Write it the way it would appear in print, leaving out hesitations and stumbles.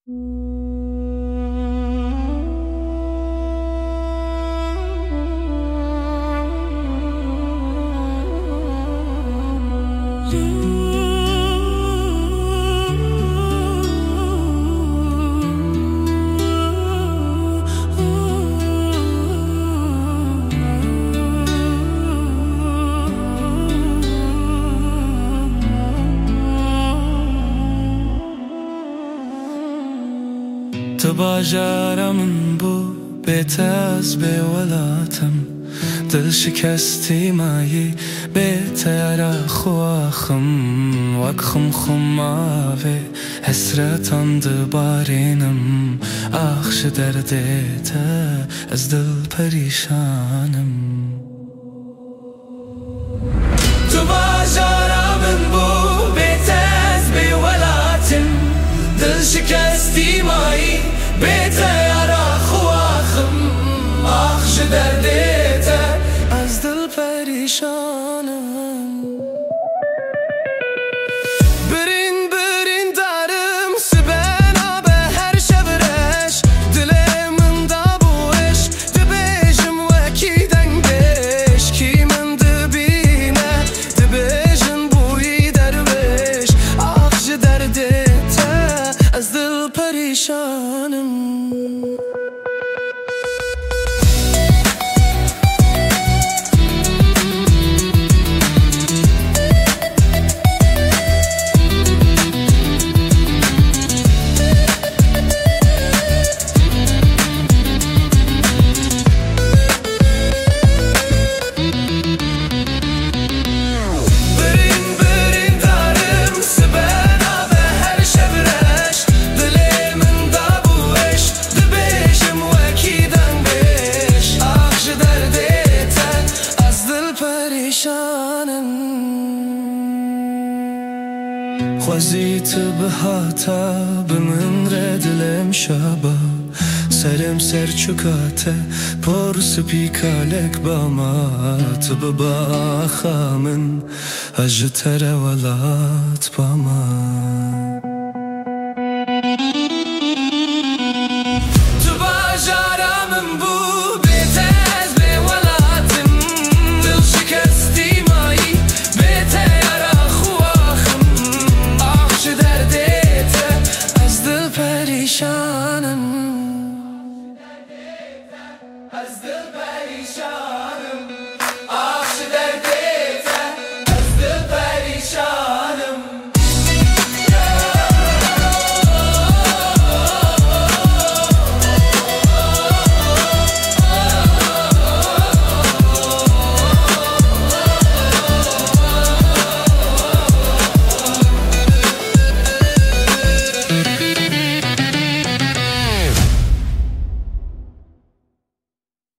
تو باجرم بو بیت از به ولاتم دل شکستی مایی بیت یارا خواخم وکخم خماوه حسرتان دبارینم آخش دردیت از دل پریشانم تو باجرم بو بیت از به ولاتم دل شکستی مایی بیت یارا خواخم آخش دردیت از دل پریشانم برین برین دارم سبنا به هر شب رش دل من دا بوش دبیجم وکی دنگش کی من دبینه دبیجم بوی درویش آخش دردیت از دل پریشانم خوزیت به هاتا به من ردلم شبا سرم سر چکاته پرس پیکالک با ما تو ببا خامن اجتر ولات با ما تو باجرم بو پریشانم از دل پریشان